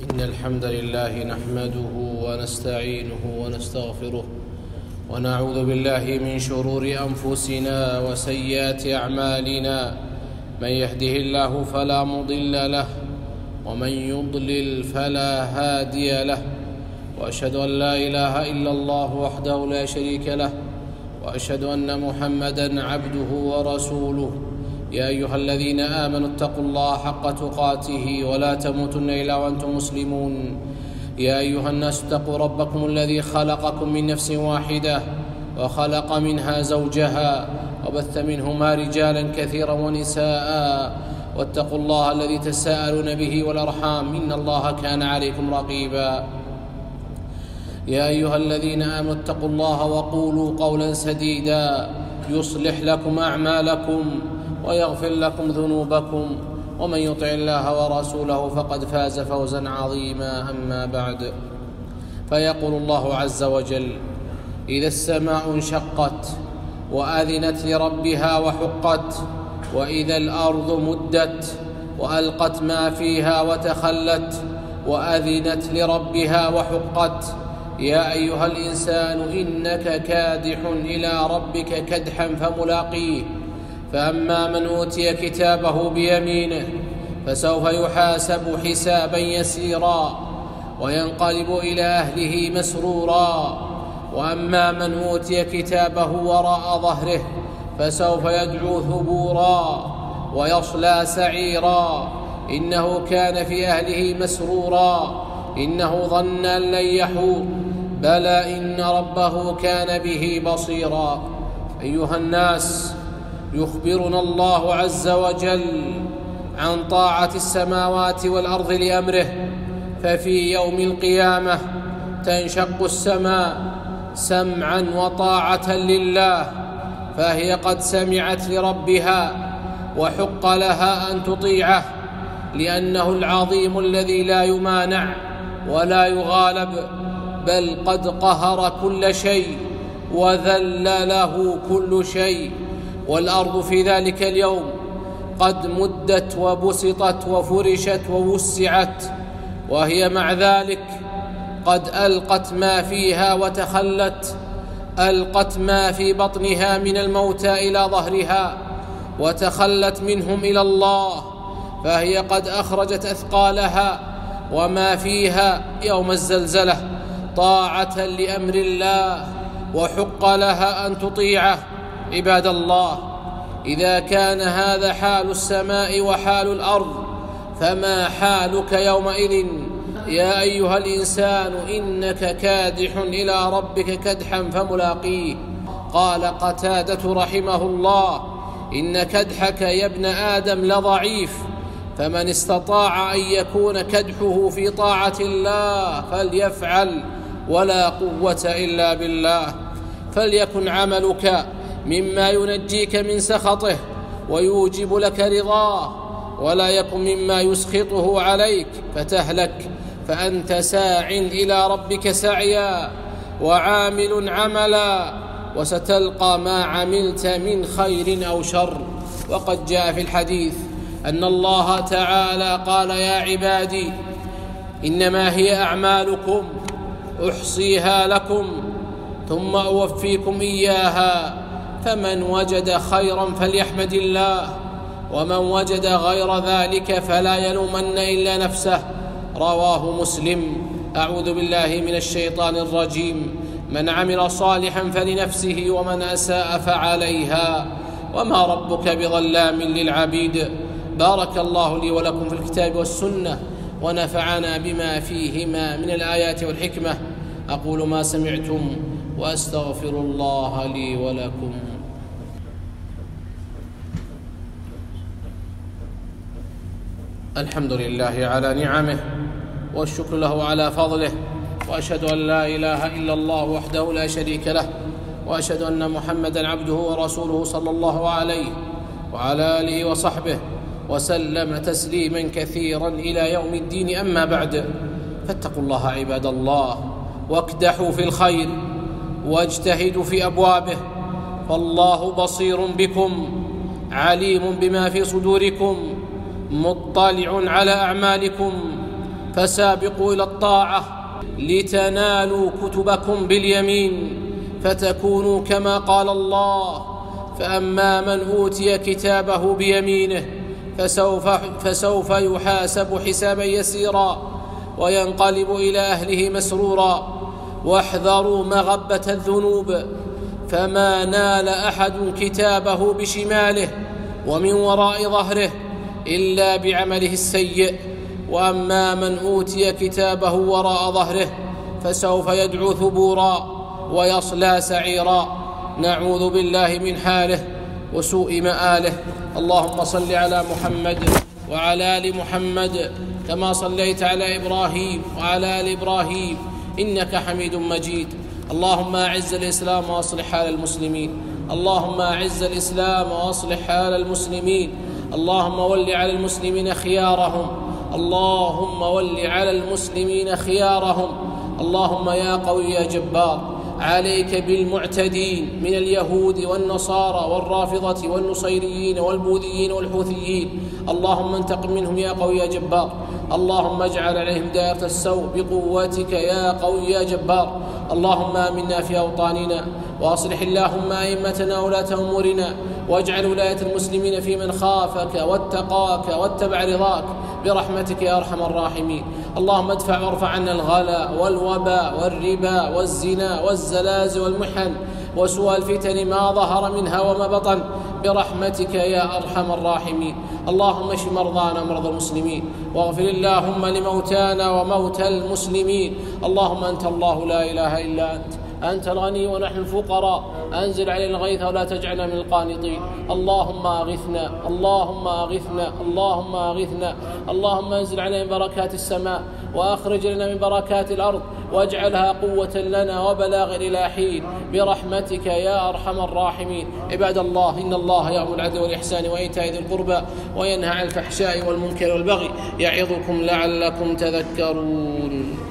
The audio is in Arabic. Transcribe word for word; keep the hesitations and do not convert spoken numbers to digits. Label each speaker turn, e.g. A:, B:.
A: إن الحمد لله نحمده ونستعينه ونستغفره ونعوذ بالله من شرور أنفسنا وسيئات أعمالنا. من يهده الله فلا مضل له ومن يضلل فلا هادي له، وأشهد أن لا إله إلا الله وحده لا شريك له، وأشهد أن محمدًا عبده ورسوله. يا أيها الذين آمنوا اتقوا الله حق تقاته ولا تموتن إلا وأنتم مسلمون. يا أيها الناس اتقوا ربكم الذي خلقكم من نفس واحدة وخلق منها زوجها وبث منهما رجالا كثيرا ونساء، واتقوا الله الذي تساءلون به والأرحام إن الله كان عليكم رقيبا. يا أيها الذين آمنوا اتقوا الله وقولوا قولا سديدا يصلح لكم أعمالكم ويغفر لكم ذنوبكم، ومن يطع الله ورسوله فقد فاز فوزا عظيما. أما بعد، فيقول الله عز وجل: إذا السماء انشقت وأذنت لربها وحقت، وإذا الأرض مدت وألقت ما فيها وتخلت وأذنت لربها وحقت. يا أيها الإنسان إنك كادح إلى ربك كدحا فملاقيه، فأما من أوتي كتابه بيمينه فسوف يحاسب حسابا يسيرا وينقلب إلى أهله مسرورا، وأما من أوتي كتابه وراء ظهره فسوف يدعو ثبورا ويصلى سعيرا، إنه كان في أهله مسرورا، إنه ظن أن لن يحور، بلى إن ربه كان به بصيرا. أيها الناس، يخبرنا الله عز وجل عن طاعة السماوات والأرض لأمره، ففي يوم القيامة تنشق السماء سمعا وطاعة لله، فهي قد سمعت لربها وحق لها أن تطيعه، لأنه العظيم الذي لا يمانع ولا يغالب، بل قد قهر كل شيء وذل له كل شيء. والأرض في ذلك اليوم قد مدت وبسطت وفرشت ووسعت، وهي مع ذلك قد ألقت ما فيها وتخلت، ألقت ما في بطنها من الموتى إلى ظهرها وتخلت منهم إلى الله، فهي قد أخرجت أثقالها وما فيها يوم الزلزلة طاعة لأمر الله، وحق لها أن تطيعه. عباد الله، إذا كان هذا حال السماء وحال الأرض، فما حالك يومئذ؟ يا أيها الإنسان إنك كادح إلى ربك كدحا فملاقيه. قال قتادة رحمه الله: إن كدحك يا ابن آدم لضعيف، فمن استطاع أن يكون كدحه في طاعة الله فليفعل، ولا قوة إلا بالله. فليكن عملك مما ينجيك من سخطه ويوجب لك رضاه، ولا يكن مما يسخطه عليك فتهلك، فأنت ساع إلى ربك سعيا وعامل عملا، وستلقى ما عملت من خير أو شر. وقد جاء في الحديث أن الله تعالى قال: يا عبادي إنما هي أعمالكم أحصيها لكم ثم أوفيكم إياها، فمن وجد خيرا فليحمد الله، ومن وجد غير ذلك فلا يلومن إلا نفسه. رواه مسلم. أعوذ بالله من الشيطان الرجيم. من عمل صالحا فلنفسه ومن أساء فعليها، وما ربك بظلام للعبيد. بارك الله لي ولكم في الكتاب والسنة، ونفعنا بما فيهما من الآيات والحكمة. أقول ما سمعتم وأستغفر الله لي ولكم. الحمد لله على نعمه، والشكر له على فضله، وأشهد أن لا إله إلا الله وحده لا شريك له، وأشهد أن محمدًا عبده ورسوله صلى الله عليه وعلى آله وصحبه وسلم تسليما كثيرا إلى يوم الدين. أما بعد، فاتقوا الله عباد الله، واكدحوا في الخير واجتهدوا في أبوابه، فالله بصير بكم عليم بما في صدوركم، مطلع على أعمالكم، فسابقوا إلى الطاعة لتنالوا كتبكم باليمين فتكونوا كما قال الله: فأما من أوتي كتابه بيمينه فسوف, فسوف يحاسب حسابا يسيرا وينقلب إلى أهله مسرورا. واحذروا مغبة الذنوب، فما نال أحد كتابه بشماله ومن وراء ظهره إلا بعمله السيء. وأما من أوتي كتابه وراء ظهره فسوف يدعو ثبورا ويصلى سعيرا. نعوذ بالله من حاله وسوء مآله. اللهم صل على محمد وعلى آل محمد كما صليت على إبراهيم وعلى آل إبراهيم إنك حميد مجيد. اللهم أعز الإسلام وأصلح حال المسلمين. اللهم أعز الإسلام وأصلح حال المسلمين. اللهم ول على المسلمين خيارهم. اللهم ول على المسلمين خيارهم. اللهم يا قوي يا جبار عليك بالمعتدين من اليهود والنصارى والرافضة والنصيريين والبوذيين والحوثيين. اللهم انتقم منهم يا قوي يا جبار. اللهم اجعل عليهم دائرة السوء بقوتك يا قوي يا جبار. اللهم آمنا في أوطاننا وأصلح اللهم أئمتنا ولاة أمورنا، واجعل ولاية المسلمين في من خافك واتقاك واتبع رضاك برحمتك يا أرحم الراحمين. اللهم ادفع وارفع عنا الغلا والوباء والربا والزنا والزلازل والمحن وسوء الفتن ما ظهر منها وما بطن برحمتك يا أرحم الراحمين. اللهم اشف مرضانا ومرضى المسلمين، واغفر اللهم لموتانا وموتى المسلمين. اللهم أنت الله لا إله إلا أنت، أنت الغني ونحن الفقراء، أنزل علينا الغيث ولا تجعلنا من القانطين. اللهم أغثنا اللهم أغثنا اللهم أغثنا. اللهم انزل علينا بركات السماء وأخرج لنا من بركات الأرض واجعلها قوة لنا وبلاغ إلى حين برحمتك يا أرحم الراحمين. عباد الله، إن الله يأمر بالعدل والإحسان وإيتاء ذي القربى وينهى عن الفحشاء والمنكر والبغي يعظكم لعلكم تذكرون.